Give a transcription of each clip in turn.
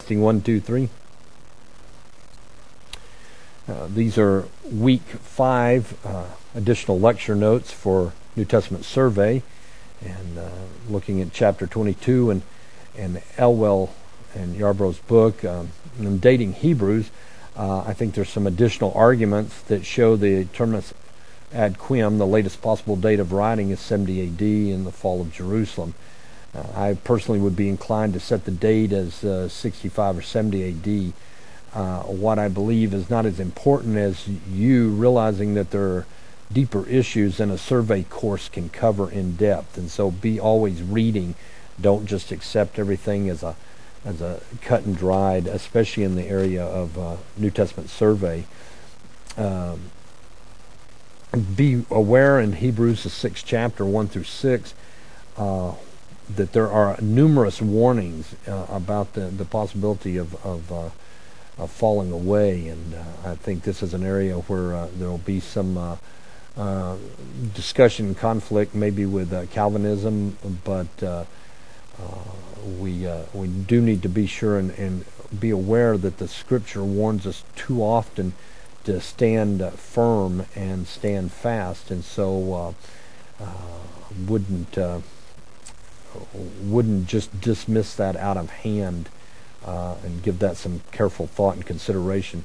Testing 1, 2, 3. These are week 5 additional lecture notes for New Testament survey, and looking at chapter 22 and Elwell and Yarbrough's book, and dating Hebrews. I think there's some additional arguments that show the terminus ad quem, the latest possible date of writing, is 70 A.D. in the fall of Jerusalem. I personally would be inclined to set the date as 65 or 70 A.D. What I believe is not as important as you realizing that there are deeper issues than a survey course can cover in depth, and so be always reading. Don't just accept everything as a cut and dried, especially in the area of New Testament survey. Be aware in Hebrews, the 6th chapter, 1 through 6, that there are numerous warnings about the possibility of falling away, and I think this is an area where there will be some discussion and conflict, maybe with Calvinism, but we do need to be sure and be aware that the Scripture warns us too often to stand firm and stand fast, and so wouldn't just dismiss that out of hand, and give that some careful thought and consideration.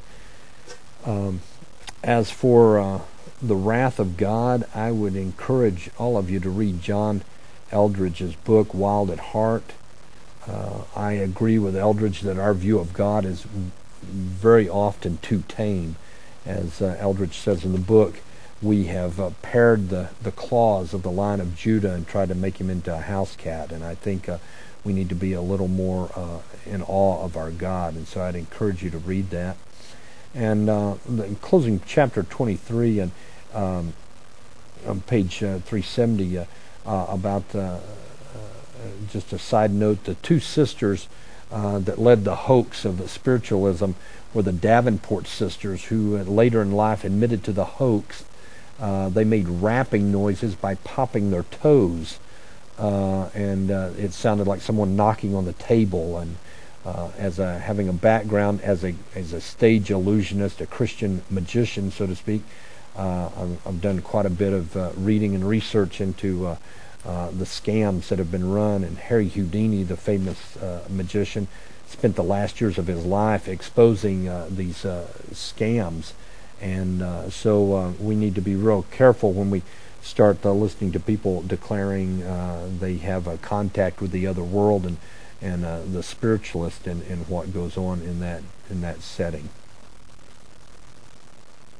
As for the wrath of God, I would encourage all of you to read John Eldridge's book, Wild at Heart. I agree with Eldridge that our view of God is very often too tame. As Eldridge says in the book, we have pared the claws of the Lion of Judah and tried to make him into a house cat, and I think we need to be a little more in awe of our God, and so I'd encourage you to read that. And in closing chapter 23 and on page 370, about just a side note, the two sisters that led the hoax of spiritualism were the Davenport sisters, who later in life admitted to the hoax. They made rapping noises by popping their toes, and it sounded like someone knocking on the table, and having a background as a stage illusionist, a Christian magician, so to speak. I've done quite a bit of reading and research into the scams that have been run, and Harry Houdini, the famous magician, spent the last years of his life exposing these scams, and so we need to be real careful when we start listening to people declaring they have a contact with the other world and the spiritualist and what goes on in that setting.